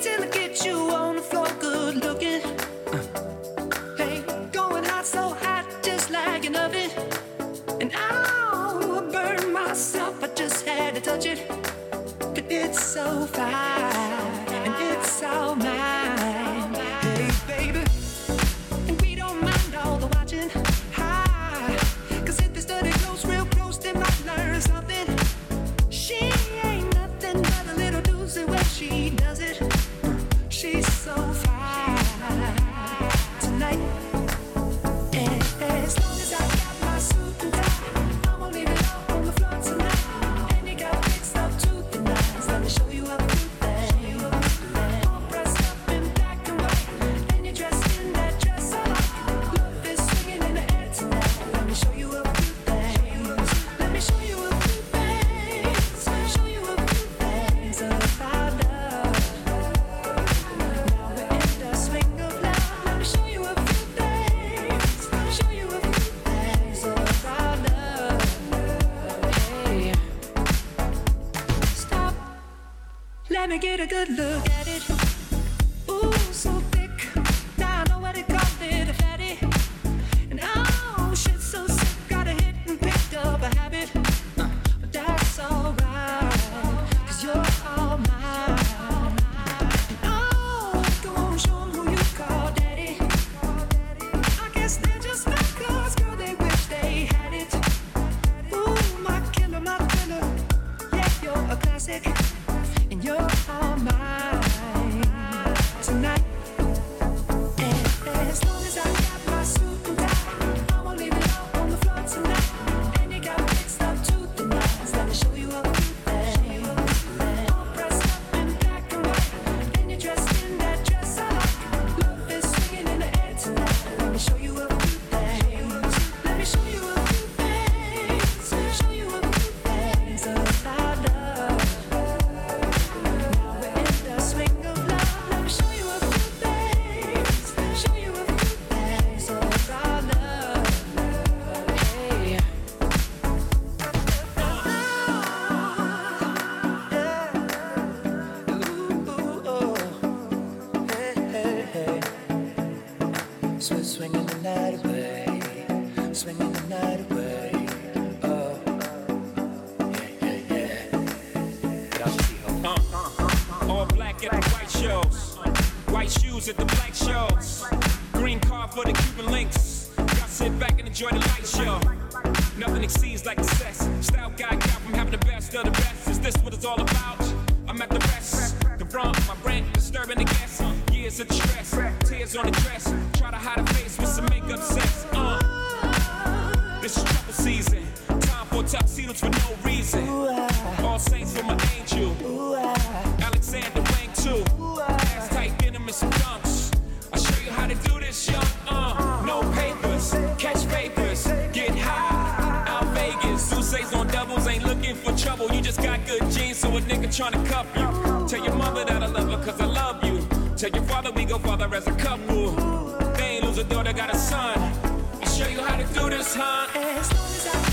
till I get you on the floor, good looking. Hey, going hot, so hot, just like an oven. And I'll burn myself, I just had to touch it. But it's so fine, and it's all mine. Hey, baby, and we don't mind all the watching. Hi, 'cause if this dirty close real close, they might learn something. She ain't nothing but a little doozy when she does it. She's so fine tonight. And as long as I got my suit and tie, I'm gonna leave it all on the floor tonight. And you got fixed up to the nines. Let me show you a few things. All dressed up in black and white, and you're dressed in that dress I like. Love is swinging in the air tonight. Let me show you a few things. Let me show you a few things. Show you a few things about love. Now we're in the swing of love. Let me show you a few things. Show you a few things about love. Hey, stop. Let me get a good look at it. Ooh, so thick. Now I know what they call it, a fatty. And oh, shit, so sick. Got a hit and picked up a habit. But that's alright, 'cause you're all mine. Oh, go on, show 'em who you call daddy. I guess they're just my cause, girl, they wish they had it. Ooh, my killer, yeah, you're a classic. And you're all mine tonight. And as long as I got my suit and tie, I won't leave it all on the floor tonight. And you got fixed up to the nines. Let me show you a few things. All dressed up in black and white, and you're dressed in that dress I like. Love is swinging in the air tonight. Let me show you a few things. Let me show you a few things. Show you a few things about love. Now we're in the swing of love. Let me show you a few things. Show you a few things about love. Hey. Swinging the night away, swinging the night away. Oh, yeah. All black at the white shows, white shoes at the black shows, green car for the Cuban links. Y'all sit back and enjoy the light show. Nothing exceeds like excess. Style guy got from having the best of the best. Is this what it's all about? I'm at the rest. Confront my brain, disturbing the guests. Years of distress, tears on the dress. Try to hide a face with some makeup sex. This is trouble season. Time for tuxedos for no reason. All saints for my angel. Alexander Wang too. Ass tight denim and some dunks. I'll show you how to do this, young. No papers, catch papers, get high. Out Vegas, Sousa's on doubles, ain't looking for trouble. You just got good genes, so a nigga tryna cuff you. Tell your mother that I love her 'cause I love you. Tell your father we go father as a couple. They ain't lose a daughter, got a son. I'll show you how to do this, huh? As long as I